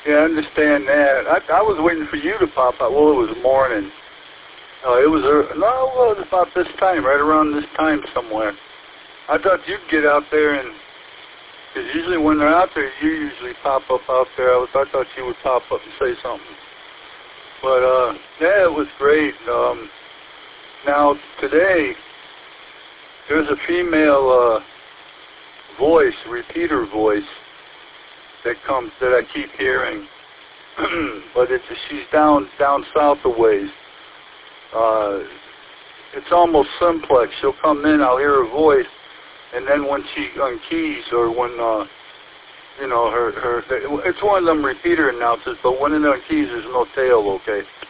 Yeah, I understand that. I was waiting for you to pop out. Well, it was morning. It was about this time, right around this time somewhere. I thought you'd get out there, and because usually when they're out there, you usually pop up out there. I thought you would pop up and say something. But yeah, it was great. Now today, there's a female voice, repeater voice, that I keep hearing, but she's down south a ways. It's almost simplex. She'll come in, I'll hear her voice, and then when she unkeys, or when it's one of them repeater announcers, but when it unkeys, there's no tail. Okay.